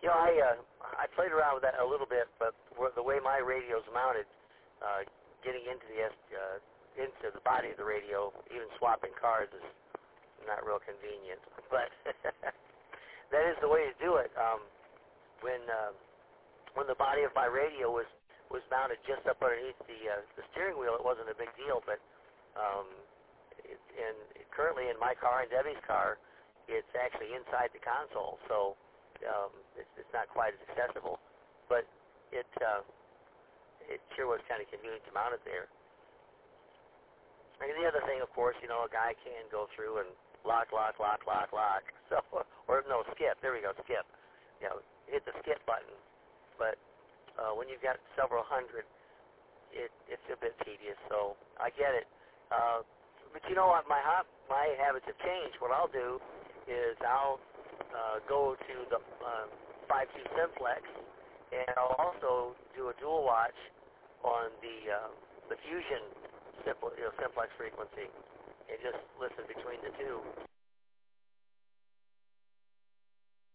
I played around with that a little bit, but the way my radio's mounted, getting into the body of the radio, even swapping cars is not real convenient. But that is the way to do it. When the body of my radio was mounted just up underneath the steering wheel, it wasn't a big deal. But currently in my car and Debbie's car, it's actually inside the console, so it's not quite as accessible. But it sure was kind of convenient to mount it there. And the other thing, of course, a guy can go through and lock. So, or no, skip. There we go, skip. Hit the skip button. But when you've got several hundred, it's a bit tedious. So I get it. But you know what? My habits have changed. What I'll do is I'll go to the 5.2 Simplex, and I'll also do a dual watch on the Fusion Simplex frequency, and just listen between the